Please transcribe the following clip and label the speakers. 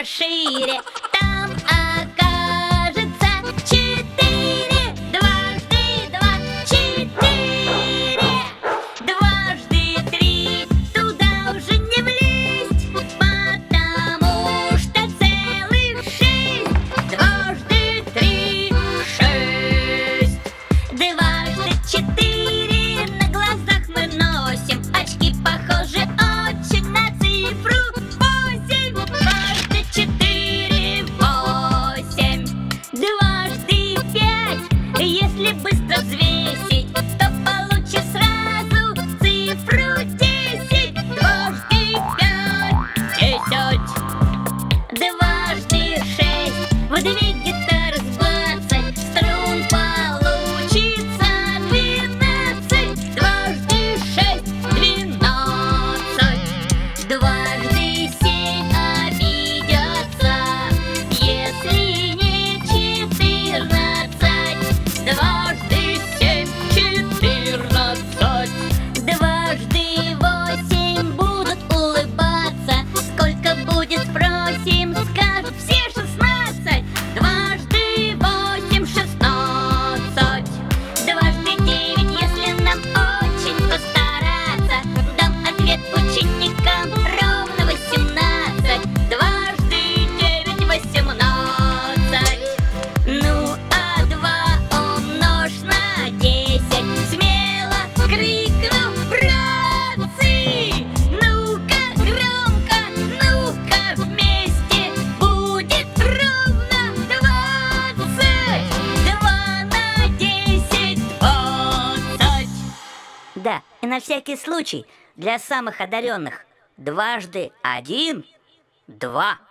Speaker 1: пошире. Там окажется 4. Дважды 2 — 4. Дважды 3 туда уже не влезть, потому что целых 6. Дважды 3 — 6. Дважды 4 на глазах мы носим. Очки похожи очень на цифру 8. Дважды 4 — 8. Дважды 5, если быстро взвесить, то получишь сразу цифру 10. Дважды 5 — 10. Дважды 6 в 2 гитары с 20 струн получится 12. Дважды 6 — 12. Дважды 7 обидятся, если не 14. Дважды 7 — 14. Дважды 8 будут улыбаться. Сколько будет, спросим, скажут все 16. Дважды 8 — 16. Дважды 9, если нам очень постараться, дам ответ ученикам ровно 18. Дважды 9 — 18. Ну, а 2 умножь на 10. Смело крикну, братцы! Ну-ка громко, ну-ка вместе. Будет ровно 20. 2 на 10 — 20. Да, и на всякий случай, для самых одаренных, дважды 1 — 2.